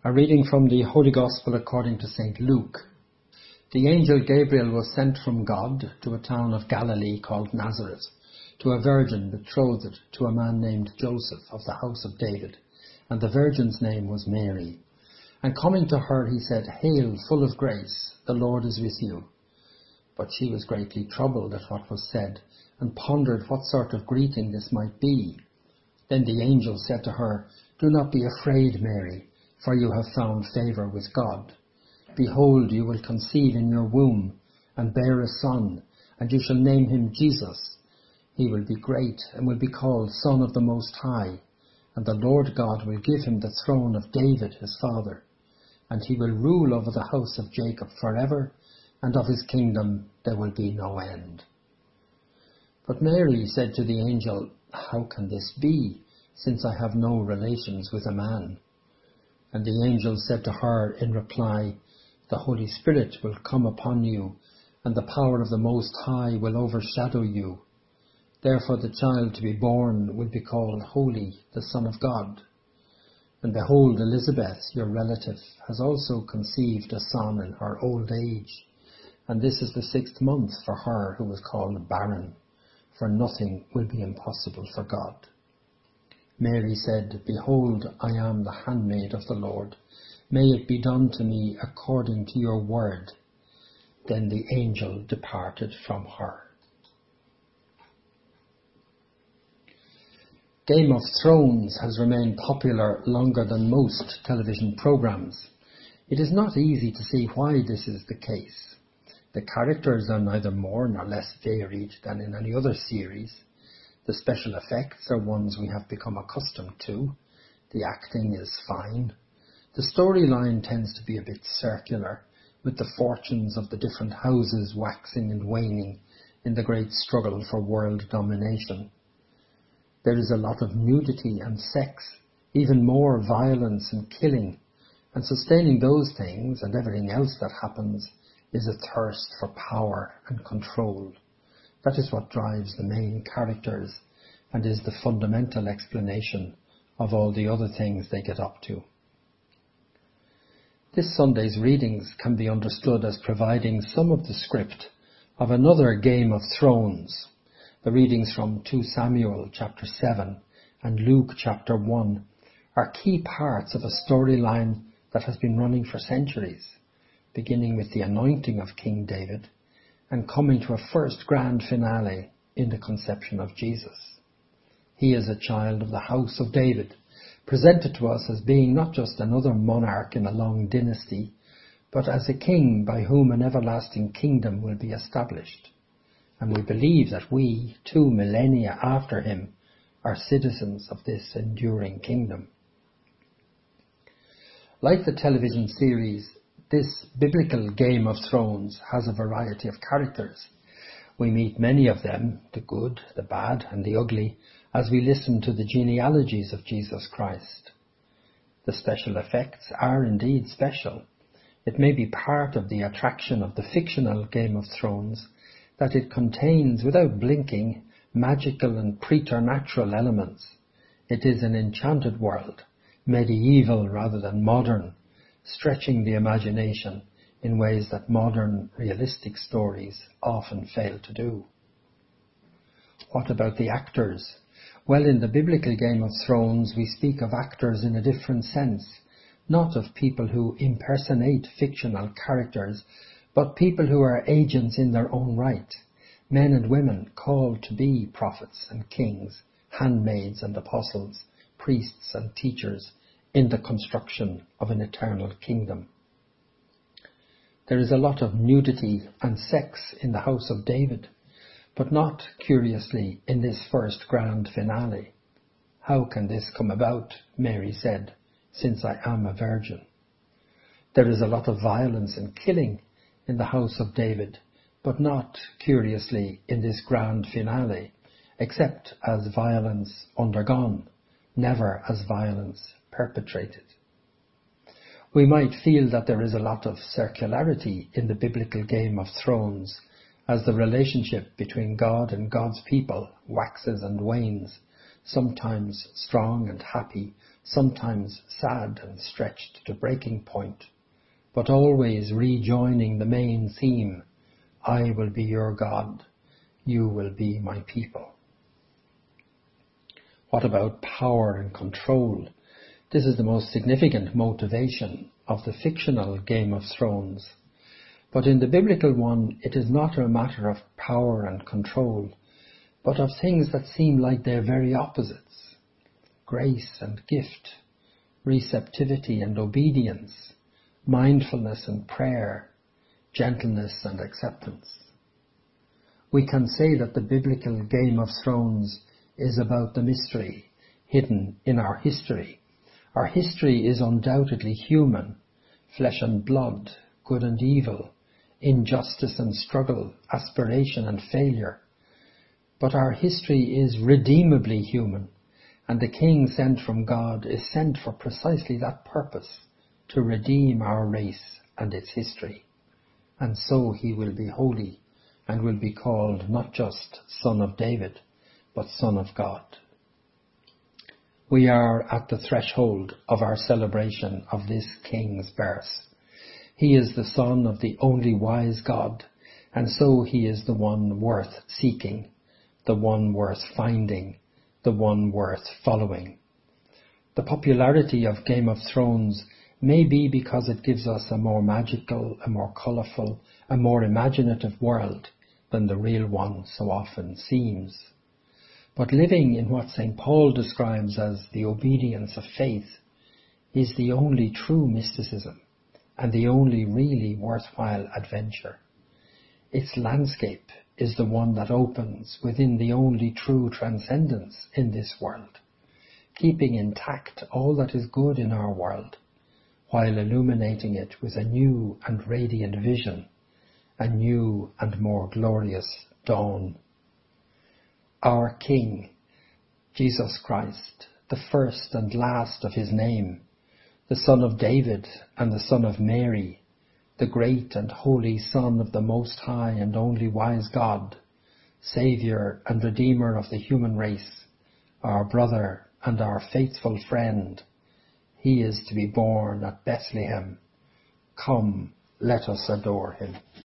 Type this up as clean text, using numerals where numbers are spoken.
A reading from the Holy Gospel according to St. Luke. The angel Gabriel was sent from God to a town of Galilee called Nazareth, to a virgin betrothed to a man named Joseph of the house of David, and the virgin's name was Mary. And coming to her he said, "Hail, full of grace, the Lord is with you." But she was greatly troubled at what was said, and pondered what sort of greeting this might be. Then the angel said to her, "Do not be afraid, Mary, for you have found favour with God. Behold, you will conceive in your womb, and bear a son, and you shall name him Jesus. He will be great, and will be called Son of the Most High, and the Lord God will give him the throne of David his father, and he will rule over the house of Jacob forever, and of his kingdom there will be no end." But Mary said to the angel, "How can this be, since I have no relations with a man?" And the angel said to her in reply, "The Holy Spirit will come upon you, and the power of the Most High will overshadow you. Therefore the child to be born will be called Holy, the Son of God. And behold, Elizabeth, your relative, has also conceived a son in her old age, and this is the 6th month for her who was called barren, for nothing will be impossible for God." Mary said, "Behold, I am the handmaid of the Lord. May it be done to me according to your word." Then the angel departed from her. Game of Thrones has remained popular longer than most television programs. It is not easy to see why this is the case. The characters are neither more nor less varied than in any other series. The special effects are ones we have become accustomed to. The acting is fine. The storyline tends to be a bit circular, with the fortunes of the different houses waxing and waning in the great struggle for world domination. There is a lot of nudity and sex, even more violence and killing, and sustaining those things and everything else that happens is a thirst for power and control. That is what drives the main characters and is the fundamental explanation of all the other things they get up to. This Sunday's readings can be understood as providing some of the script of another Game of Thrones. The readings from 2 Samuel chapter 7 and Luke chapter 1 are key parts of a storyline that has been running for centuries, beginning with the anointing of King David and coming to a first grand finale in the conception of Jesus. He is a child of the house of David, presented to us as being not just another monarch in a long dynasty, but as a king by whom an everlasting kingdom will be established. And we believe that we, 2 millennia after him, are citizens of this enduring kingdom. Like the television series, this biblical Game of Thrones has a variety of characters. We meet many of them, the good, the bad, and the ugly, as we listen to the genealogies of Jesus Christ. The special effects are indeed special. It may be part of the attraction of the fictional Game of Thrones that it contains, without blinking, magical and preternatural elements. It is an enchanted world, medieval rather than modern, stretching the imagination in ways that modern realistic stories often fail to do. What about the actors? Well, in the biblical Game of Thrones, we speak of actors in a different sense, not of people who impersonate fictional characters, but people who are agents in their own right, men and women called to be prophets and kings, handmaids and apostles, priests and teachers in the construction of an eternal kingdom. There is a lot of nudity and sex in the house of David, but not, curiously, in this first grand finale. "How can this come about?" Mary said, "since I am a virgin." There is a lot of violence and killing in the house of David, but not, curiously, in this grand finale, except as violence undergone, never as violence perpetrated. We might feel that there is a lot of circularity in the biblical Game of Thrones, as the relationship between God and God's people waxes and wanes, sometimes strong and happy, sometimes sad and stretched to breaking point, but always rejoining the main theme: I will be your God, you will be my people. What about power and control? This is the most significant motivation of the fictional Game of Thrones. But in the biblical one, it is not a matter of power and control, but of things that seem like their very opposites: grace and gift, receptivity and obedience, mindfulness and prayer, gentleness and acceptance. We can say that the biblical Game of Thrones is about the mystery hidden in our history. Our history is undoubtedly human: flesh and blood, good and evil, injustice and struggle, aspiration and failure. But our history is redeemably human, and the King sent from God is sent for precisely that purpose: to redeem our race and its history. And so he will be holy and will be called not just Son of David, but Son of God. We are at the threshold of our celebration of this King's birth. He is the Son of the only wise God, and so he is the one worth seeking, the one worth finding, the one worth following. The popularity of Game of Thrones may be because it gives us a more magical, a more colourful, a more imaginative world than the real one so often seems. But living in what St. Paul describes as the obedience of faith is the only true mysticism and the only really worthwhile adventure. Its landscape is the one that opens within the only true transcendence in this world, keeping intact all that is good in our world, while illuminating it with a new and radiant vision, a new and more glorious dawn. Our King, Jesus Christ, the first and last of his name, the Son of David and the Son of Mary, the great and holy Son of the Most High and only wise God, Saviour and Redeemer of the human race, our brother and our faithful friend, he is to be born at Bethlehem. Come, let us adore him.